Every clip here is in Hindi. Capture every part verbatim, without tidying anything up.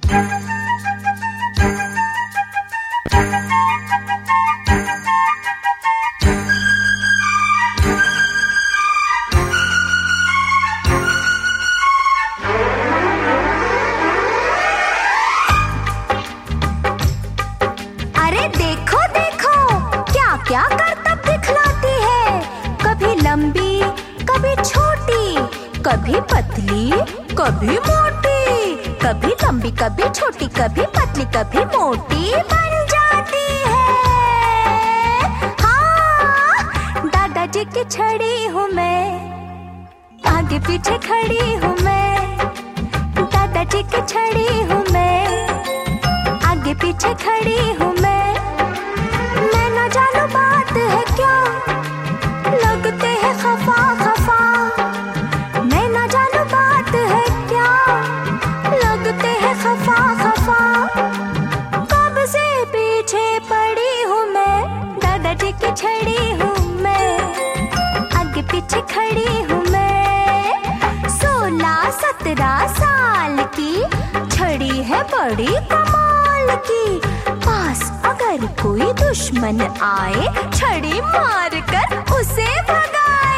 क्या करतब दिखलाती है, कभी लंबी कभी छोटी, कभी पतली कभी मोटी, कभी लंबी कभी छोटी, कभी पतली कभी मोटी बन जाती है। हाँ, दादाजी की छड़ी हूँ मैं, आगे पीछे खड़ी हूँ मैं। दादाजी की छड़ी हूँ मैं, आगे पीछे खड़ी हूँ मैं। मैं न जानू बात है क्या, लगते हैं खफा खफा। मैं न जानू बात है क्या, लगते हैं खफा खफा। कब से पीछे पड़ी हूँ मैं, दादाजी की छड़ी हूँ मैं, आगे पीछे खड़ी हूँ मैं। सोलह सत्रह साल की छड़ी है बड़ी कमाल की, पास अगर कोई दुश्मन आए, छड़ी मार कर उसे भगाए।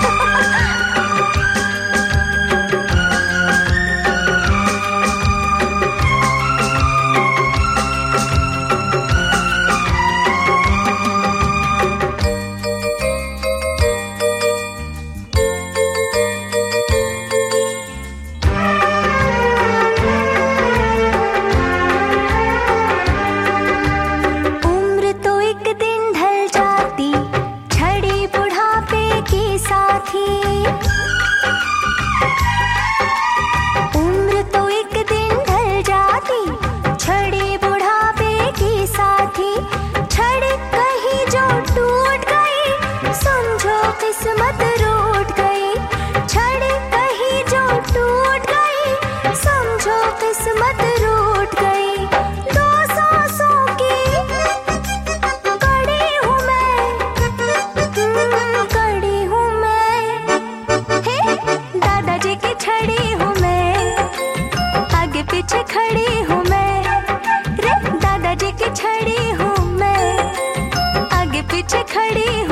उम्र तो एक दिन ढल जाती, छड़ी बुढ़ापे की साथी। छड़ी कहीं जो टूट गई, समझो किस्मत रूठ गई। छड़ी कहीं जो टूट गई, समझो किस्मत रूठ गई। दो सांसों की कड़ी हूँ मैं, कड़ी हूँ मैं। दादाजी की छड़ी हूँ मैं, आगे पीछे खड़ी हूँ मैं। रे दादाजी की छड़ी हूँ मैं, आगे पीछे खड़ी हूँ।